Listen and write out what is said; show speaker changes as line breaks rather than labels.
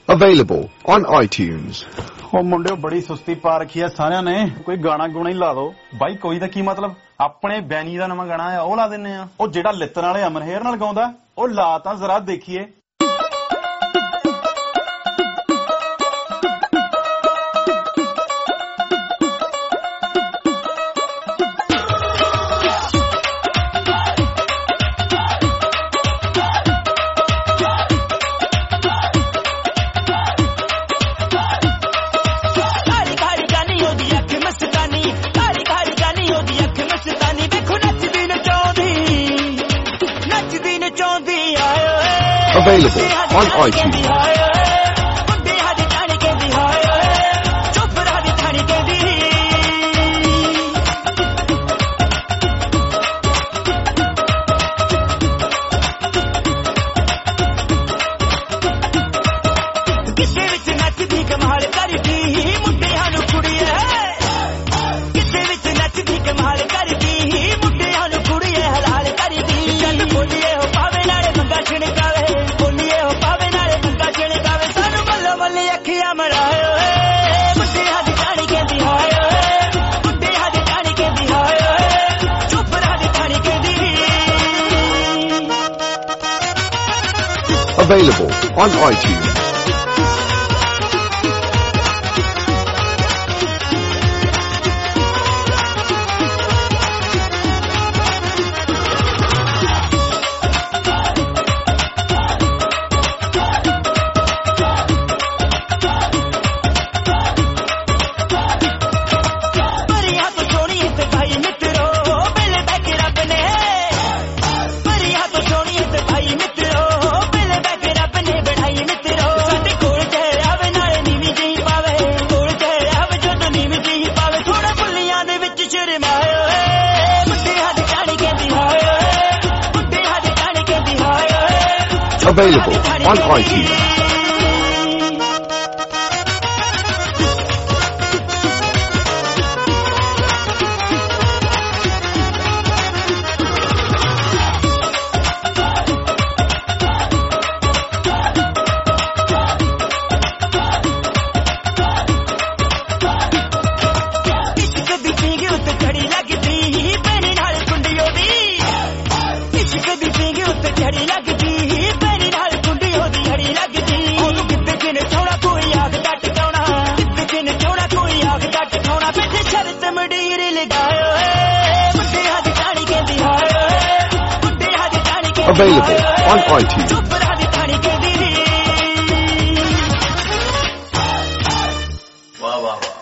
Available on iTunes.
ਉਹ ਮੁੰਡਿਓ ਬੜੀ ਸੁਸਤੀ ਪਾ ਰੱਖੀ ਆ ਸਾਰਿਆਂ ਨੇ ਕੋਈ ਗਾਣਾ ਗੁਣਾ ਹੀ ਲਾ ਦਿਓ ਬਾਈ ਕੋਈ ਦਾ ਕੀ ਮਤਲਬ ਆਪਣੇ ਬੈਨੀ ਦਾ ਨਵਾਂ ਗਾਣਾ ਆ ਉਹ ਲਾ ਦਿੰਨੇ ਆ ਉਹ ਜਿਹੜਾ ਲਿੱਤਣ ਵਾਲੇ ਅਮਨ ਹੇਅਰ ਨਾਲ ਗਾਉਂਦਾ ਉਹ ਲਾ ਤਾਂ ਜ਼ਰਾ ਦੇਖੀਏ
Available on iTunes. Available on iTunes. Available on iTunes. Available on iTunes.
Wow.